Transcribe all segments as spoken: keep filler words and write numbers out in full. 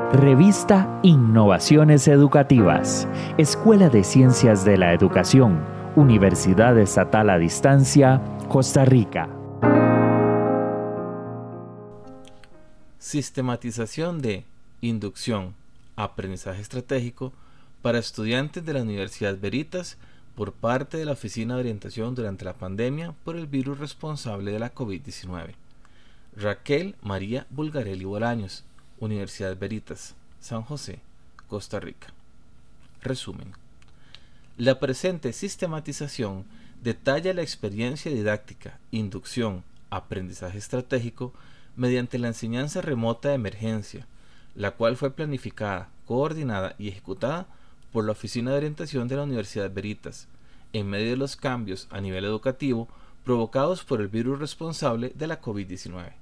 Revista Innovaciones Educativas, Escuela de Ciencias de la Educación, Universidad Estatal a Distancia, Costa Rica. Sistematización de inducción, aprendizaje estratégico para estudiantes de la Universidad Veritas por parte de la Oficina de Orientación durante la pandemia por el virus responsable de la COVID diecinueve. Raquel María Bulgarelli Bolaños, Universidad Veritas, San José, Costa Rica. Resumen. La presente sistematización detalla la experiencia didáctica, inducción, aprendizaje estratégico mediante la enseñanza remota de emergencia, la cual fue planificada, coordinada y ejecutada por la Oficina de Orientación de la Universidad Veritas, en medio de los cambios a nivel educativo provocados por el virus responsable de la COVID diecinueve,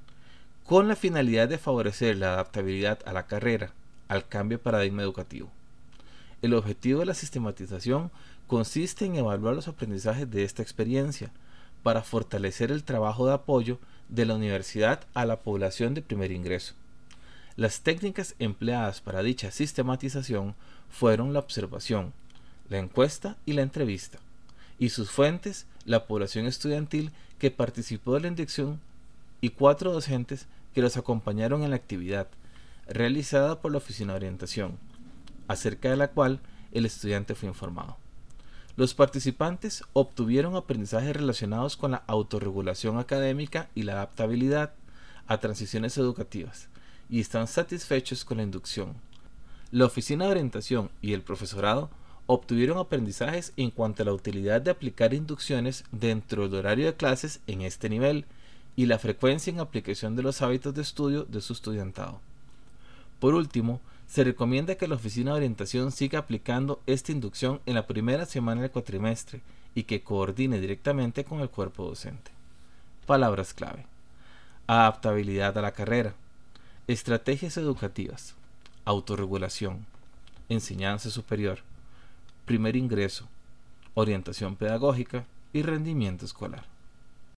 con la finalidad de favorecer la adaptabilidad a la carrera, al cambio de paradigma educativo. El objetivo de la sistematización consiste en evaluar los aprendizajes de esta experiencia para fortalecer el trabajo de apoyo de la universidad a la población de primer ingreso. Las técnicas empleadas para dicha sistematización fueron la observación, la encuesta y la entrevista, y sus fuentes, la población estudiantil que participó de la inducción y cuatro docentes que los acompañaron en la actividad, realizada por la Oficina de Orientación, acerca de la cual el estudiante fue informado. Los participantes obtuvieron aprendizajes relacionados con la autorregulación académica y la adaptabilidad a transiciones educativas, y están satisfechos con la inducción. La Oficina de Orientación y el profesorado obtuvieron aprendizajes en cuanto a la utilidad de aplicar inducciones dentro del horario de clases en este nivel y la frecuencia en aplicación de los hábitos de estudio de su estudiantado. Por último, se recomienda que la Oficina de Orientación siga aplicando esta inducción en la primera semana del cuatrimestre y que coordine directamente con el cuerpo docente. Palabras clave: adaptabilidad a la carrera, estrategias educativas, autorregulación, enseñanza superior, primer ingreso, orientación pedagógica y rendimiento escolar.